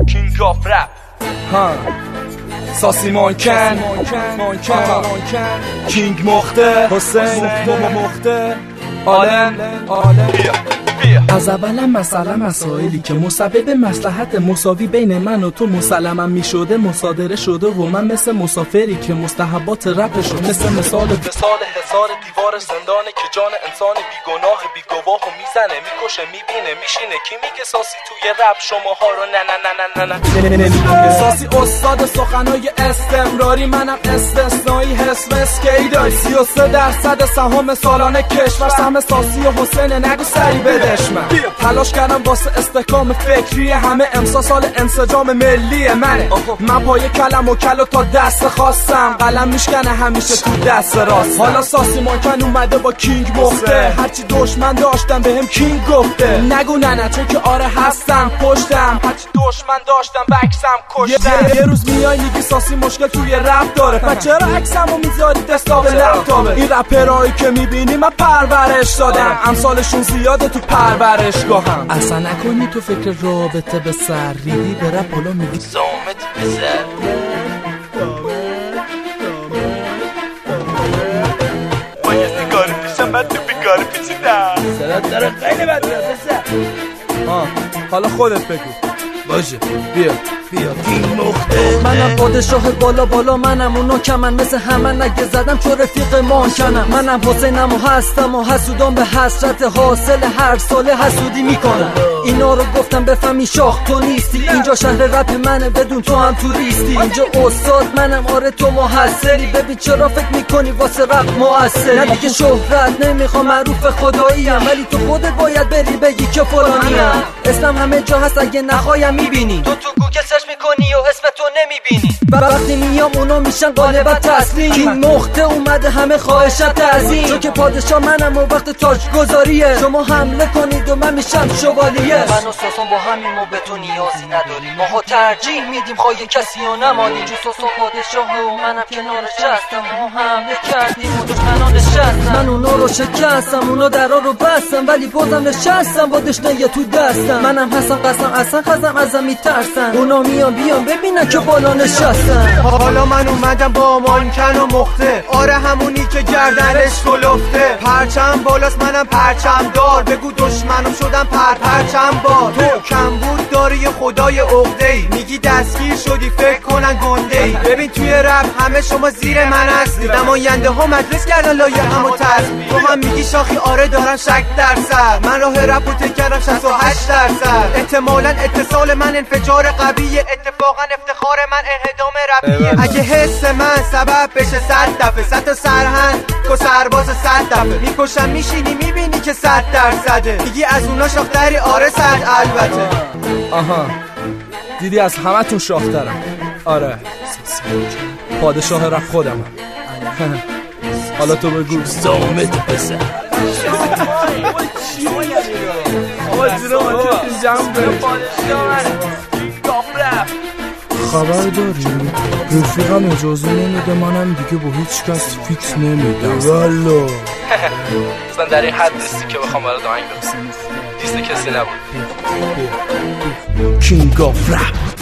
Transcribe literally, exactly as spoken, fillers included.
کینگ آف رپ ها ساسی مانکن کینگ مخته حسین مخته عالم از اولم مسئله مسائلی که مسبب مصلحت مساوی بین من و تو مسلمم می شده مصادره شده و من مثل مسافری که مستحبات رپش رو مثل مثال مثال هزار دیوار زندانه که جان انسان بیگناه بیگواه و میزنه میکشه میبینه میشینه کی میگه ساسی توی رپ شماها رو نه نه نه نه نه نه ساسی استاد سخنای استمراری منم استثنایی حس مسکی داری سی و سه درصد سهام سالانه کشور سهم ساسی و حسین نگو سری بدش من تلاش کردم واسه استحکام فکری همه امسا سال انسجام ملی منه من پای کلم و کلو تا دست خواستم قلم میشکنه همیشه تو دست راست حالا ساسی مانکن اومده با کینگ مخته هرچی دشمن داشتم به هم کینگ گفته نگو نه نه چون که آره هستم پشتم هرچی دشمن داشتم بکسم کشتم یه روز میای میگی ساسی مشکل توی رپ داره پس چرا عکسمو میذاری دسکتاپ لپتاپه این رپرایی که میبینی من پرورش دادم امثالشون زیاده تو پرورشگاهم اصلا نکنی تو فکر رابطه به سر ریدی به رپ بالا میگی زامت بزر باید نگار پیشم من تو بیگار پیچیدم سرات داره خیلی بد میاد آه حالا خودت بگو باشه بیا بیا کینگ مخته منم پادشاه بالا بالا منم اونو که من مثل همه نگه زدم چون رفیق مانکنم منم حسینم و هستم و حسودان به حسرت حاصل هر ساله حسودی میکنم اینا رو گفتم بفهمی شاخ تو نیستی اینجا شهر رپ منه بدون تو هم توریستی اینجا استاد منم آره تو محصلی ببین چرا فکر میکنی واسه رپ موثری نه دیگه شهرت نمیخوام معروف خداییم ولی تو خودت باید بری بگی که فلانیم اسمم همه جا هست اگه نخوایم میبینی تو تو گوگل سرچ میکنی و اسم تو نمیبینی وقتی میام اونا میشن غالبا تسلیم کینگ مخته اومده همه خواهشت تعظیم چون که پادشاه منم و وقت تاج گذاریه شما حمله کنید و من میشم شوالیه من و ساسون با همین ما به تو نیازی نداریم ما ترجیح میدیم خواه کسی و نمانیم چون ساسون پادشاه و منم کنارش هستم ما حمله کردیم و دشمنان نشستم من اونا رو شکستم اونا درا رو بستم ولی بازم نشستم با دشنه تو دستم منم هستم قسم اصلا خزم ازم میترسن اونا میان بیان ببینن که بالا نشستن حالا من اومدم با مانکن و مخته آره همونی که گردنش کلفته پرچم بالاست منم پرچم دار بگو دشمنم شدم پر پرچم بار تو کم بود داری یه خدای عقده‌ای میگی دستگیر شدی فکر کنن گنده‌ای ببین توی رپ همه شما زیر من هستی نماینده ها مجلس کردن لایه همو تصویر تو هم میگی شاخی آره دارم شک در سر من راه رپ رو تک کردم شصت و هشت درصد احتمالاً اتصال من انفجار قویه اتفاقا افتخار من انهدام رپیه اگه حس من سبب بشه صد دفعه صد تا سرهنگ کو سرباز صد دفعه میکشم میشینی میبینی که صد درصده میگی از اونا شاختری آره صد البته آها دیدی از همه تون شاخترم آره پادشاه رپ خودمم حالا تو بگو زامت بزن خبر داری؟ رفیقم اجازه نمیده منم دیگه با هیچ کس فیکس نمیدم والله اصلا در این حد نیستی که بخوام برای آهنگ برسیم دیست کسی نبود کینگ آف رپ